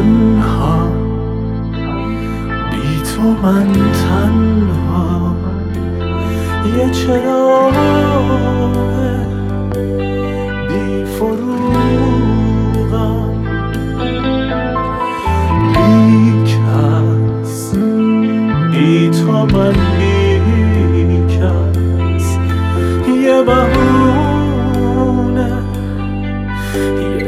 تنها، بی تو من تنها، یه چراغ بی فروغم، بی کس، بی تو من بی کس، یه بهونه، یه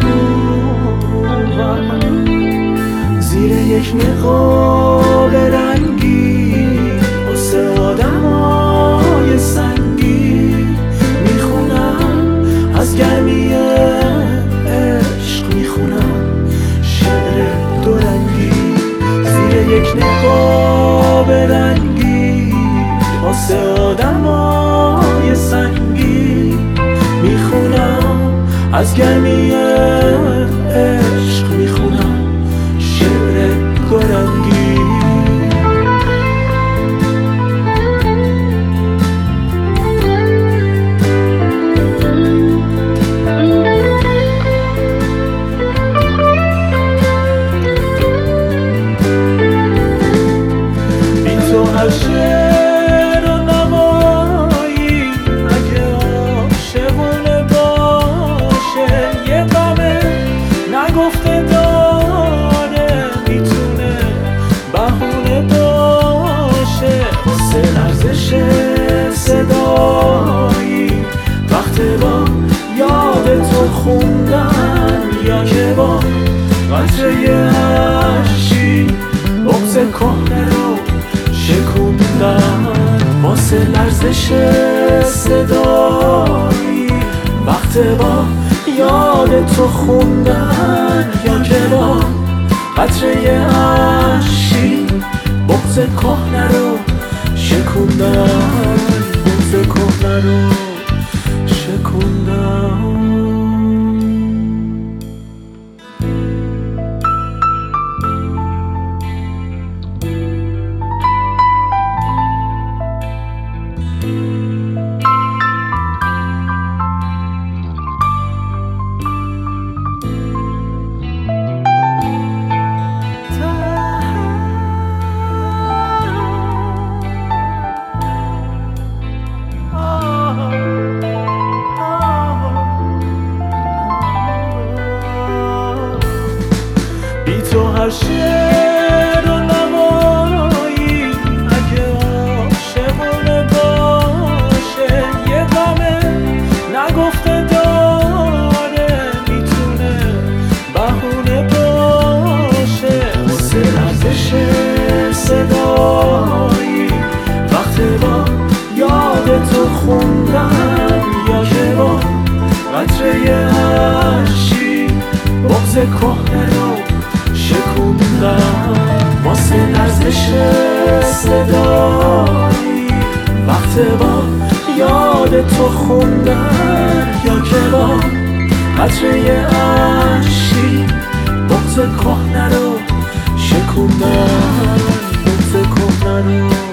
دروغم، زیر یک نقاب رنگی واسه آدمای سنگی میخونم از گرمی عشق، میخونم شعر دو رنگی. زیر یک نقاب رنگی واسه آدمای سنگی میخونم از گرمی عشق، میخونم شعر دو رنگی. بی تو هر شعر و نوایی اگه عاشقونه باشه، یه غمه نگفته داره میتونه بهونه باشه. واسه لرزش صدایی وقت با یاد تو خوندن، یا که با قطره اشکی بغض کهنه رو شکوندن. واسه لرزش صدایی وقت با یاد تو خوندن، یا که با قطره اشکی بغض کهنه رو شکوندن، بغض کهنه رو شکوندن. بی تو هر شعر و نوایی اگه عاشقونه باشه، یه غمه نگفته داره میتونه بهونه باشه. واسه لرزش صدایی وقت با یاد تو خوندن، یا که با قطره اشکی بغض کهنه رو شکوندن. واسه لرزش صدایی وقت با یاد تو خوندن، یا که با قطره اشکی بغض کهنه رو شکوندن، بغض کهنه رو